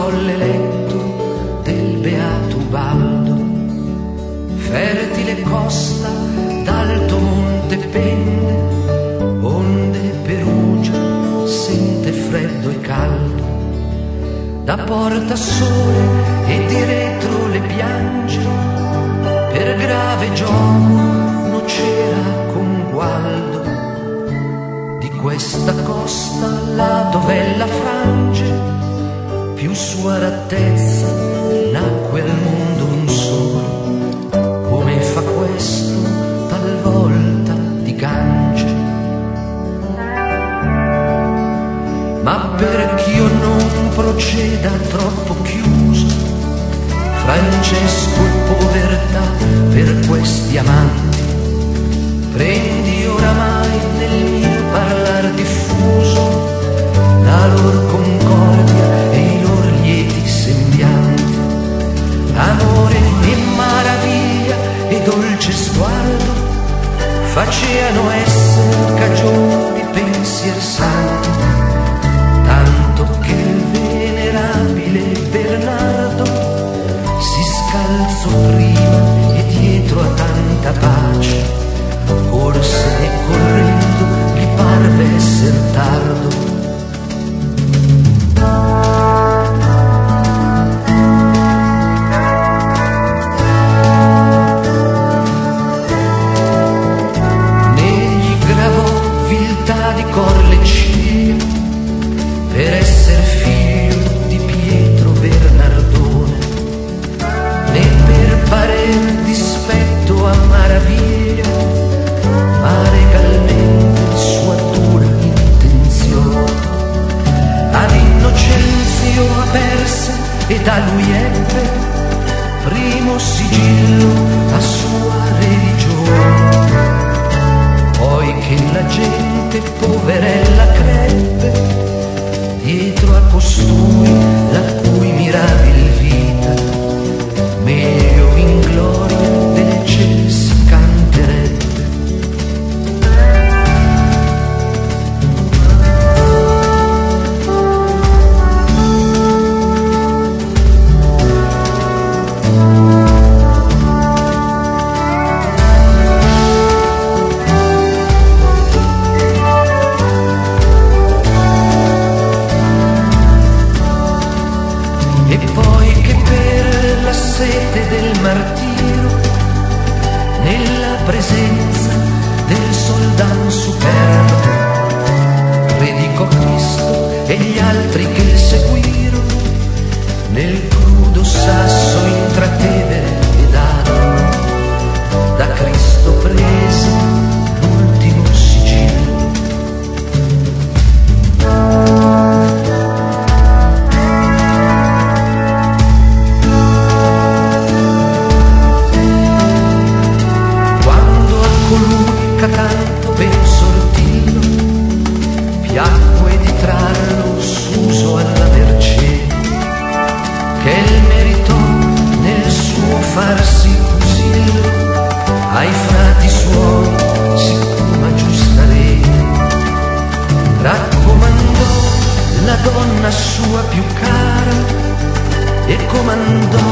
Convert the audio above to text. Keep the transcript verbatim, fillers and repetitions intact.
colle letto del beato Ubaldo, fertile costa d'alto monte pende, onde Perugia sente freddo e caldo, da porta sole e di retro le piange, per grave gioco nocera con Gualdo. Di questa costa là dov'è la frange, più sua rattezza nacque al mondo un sole, come fa questo talvolta di Gange. Ma perch'io non proceda troppo chiuso, Francesco e povertà per questi amanti, prendi oramai nel mio parlar diffuso la lor concordia e i lor lieti sembianti, amore e maraviglia e dolce sguardo faceano esser cagione di pensier santi, tanto che il venerabile Bernardo si scalzò prima e dietro a tanta pace corse e correndo gli parve esser tardo. Negli gravò viltà di cor le ciglia per esser figlio di Pietro Bernardone, né per parer dispetto a maraviglia, ma regalmente sua dura intenzione ad Innocenzio aperse e da lui ebbe primo sigillo a sua religione. Poi che la gente poverella crebbe dietro a costui la cui mirabil vita meglio in gloria del cielo si canterebbe. E poi che per la sete del martirio, nella presenza del soldan superbo, predicò Cristo e gli altri che il seguirono, nel crudo sasso intratevere ed armo, da Cristo prese l'ultimo sigillo. Tanto ben sortillo piacque di trarlo s'uso alla mercé, che il meritò nel suo farsi fusillo ai frati suoi siccome a giusta rete. Raccomandò la donna sua più cara e comandò